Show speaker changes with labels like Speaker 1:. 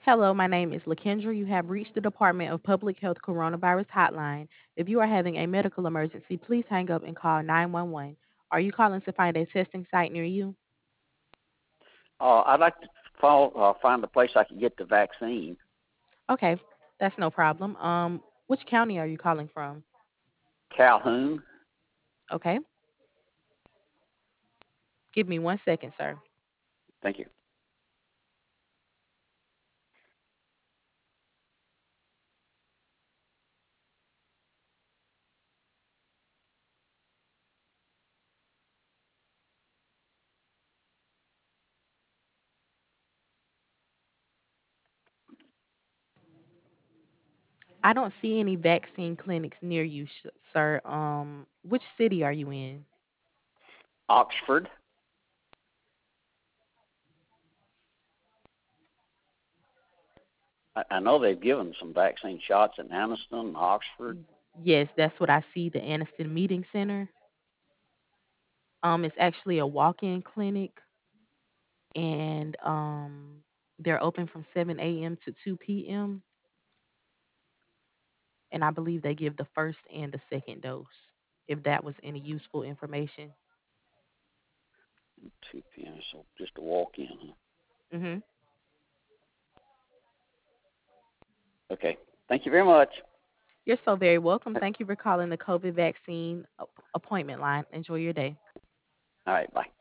Speaker 1: Hello, my name is Lakendra. You have reached the Department of Public Health Coronavirus Hotline. If you are having a medical emergency, please hang up and call 911. Are you calling to find a testing site near you?
Speaker 2: I'd like to find a place I can get the vaccine.
Speaker 1: Okay, that's no problem. Which county are you calling from?
Speaker 2: Calhoun.
Speaker 1: Okay, give me 1 second, sir.
Speaker 2: Thank you.
Speaker 1: I don't see any vaccine clinics near you, sir. Which city are you in?
Speaker 2: Oxford. I know they've given some vaccine shots in Anniston, Oxford.
Speaker 1: Yes, that's what I see. The Aniston Meeting Center. It's actually a walk-in clinic, and they're open from 7 a.m. to 2 p.m. And I believe they give the first and the second dose, if that was any useful information.
Speaker 2: 2 p.m. So just a walk in. Huh?
Speaker 1: Hmm.
Speaker 2: Okay. Thank you very much.
Speaker 1: You're so very welcome. Thank you for calling the COVID vaccine appointment line. Enjoy your day.
Speaker 2: All right. Bye.